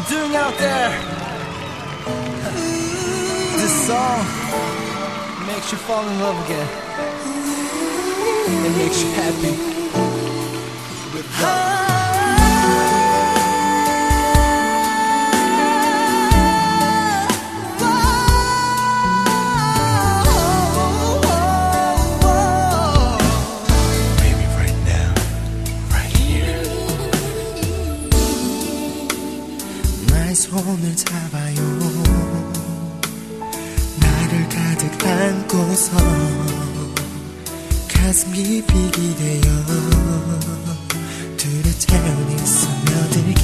doing out there? This song makes you fall in love again. It makes you happy with love. 손을 잡아요. 나를 가득 안고서 가슴 깊이 기대어 둘의 체온이 스며들게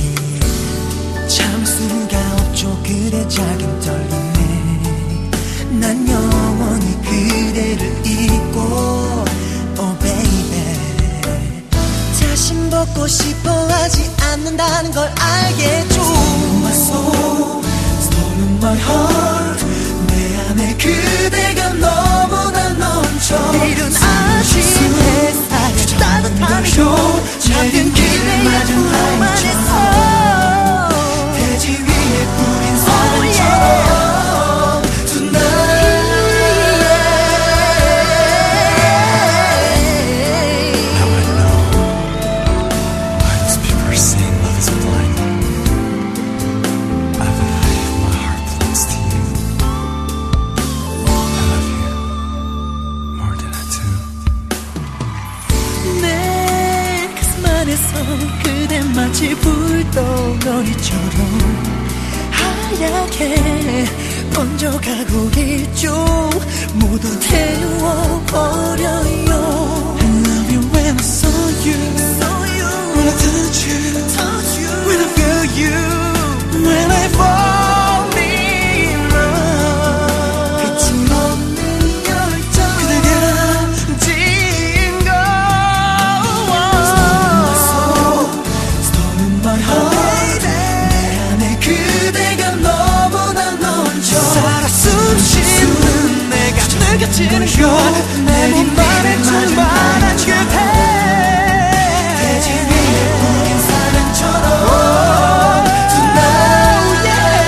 참수가 없죠. 그대 작은 떨림에 난 영원히 그대를 잊고 Oh baby 자신 벗고 싶어 하지 않는다는 걸 알겠죠. Stolen my heart 내 안에 그대가 너무나 넘쳐 이른 아침 햇살에 따뜻함이고 잠든 그대의 품 안에서 대지 위에 뿌린 사랑처럼 Tonight Now I know why those people are saying love is blind. 그대 마치 불덩어리처럼 하얗게 번져가고 있죠. 모두 태워버려요. I love you when I saw you, when I touch you, when I feel you, when I fall in love. 빛이 없는 열정 그대가 지은 거 My heart 내 안에 그대가 너무나 넘쳐 살아 숨쉬는 내가 느껴지는 걸 내 몸만에 충만한 그대 대지 위에 뿌린 사랑처럼 Tonight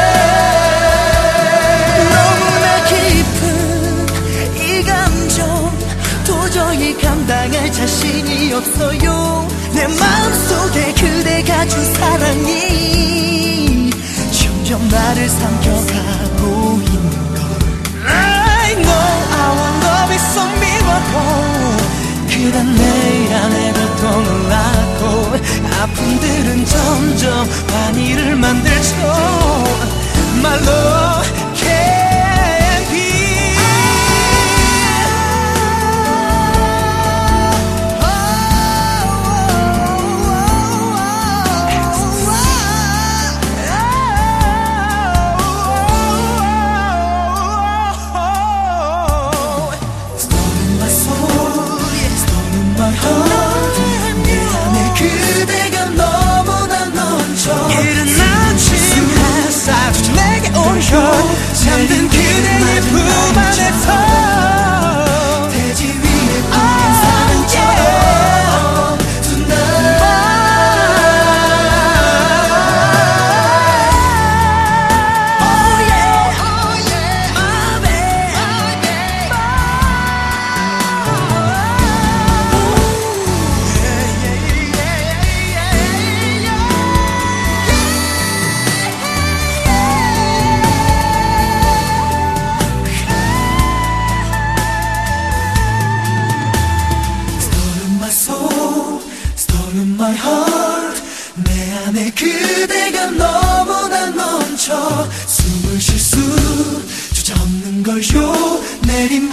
너무나 깊은 이 감정 도저히 감당할 자신이 없어요. 내 마음속에 그대가 준 사랑이 점점 나를 삼켜가고 있는 걸 I know I want love is so miracle 그단 내 안에 고통을 낳고 아픔들은 점점 환희를 만들죠. My love can be 잠든 그대의 품 안에서 대지 위에 뿌린 사랑처럼 Tonight Oh yeah, oh yeah, my baby My heart 내 안에 그대가 너무나 넘쳐 숨을 쉴 수조차 없는 걸요. 내린